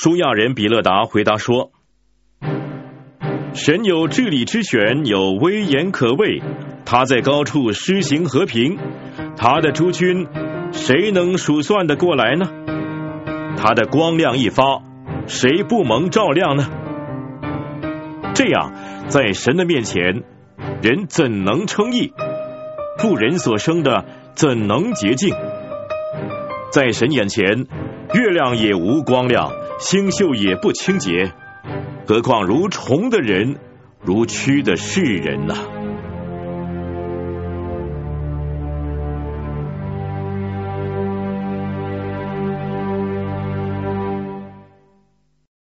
舒亚人比勒达回答说：神有治理之权，有威严可畏，他在高处施行和平，他的诸军谁能数算得过来呢？他的光亮一发，谁不蒙照亮呢？这样，在神的面前，人怎能称义？妇人所生的怎能洁净？在神眼前，月亮也无光亮，星宿也不清洁，何况如虫的人，如蛆的世人呢？